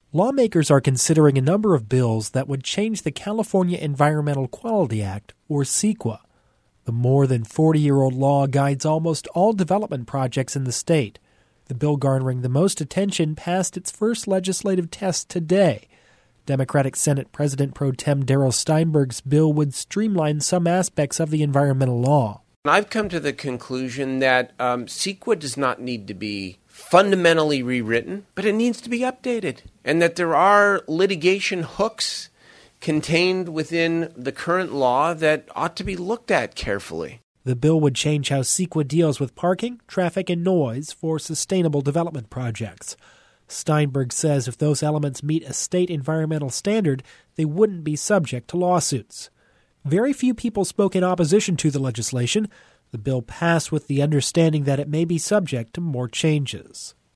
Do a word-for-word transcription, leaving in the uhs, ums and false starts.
Lawmakers are considering a number of bills that would change the California Environmental Quality Act, or CEQA. The more than forty-year-old law guides almost all development projects in the state. The bill garnering the most attention passed its first legislative test today. Democratic Senate President Pro Tem Darrell Steinberg's bill would streamline some aspects of the environmental law. I've come to the conclusion that um, CEQA does not need to be fundamentally rewritten, but it needs to be updated, and that there are litigation hooks contained within the current law that ought to be looked at carefully. The bill would change how CEQA deals with parking, traffic, and noise for sustainable development projects. Steinberg says if those elements meet a state environmental standard, they wouldn't be subject to lawsuits. Very few people spoke in opposition to the legislation. The bill passed with the understanding that it may be subject to more changes.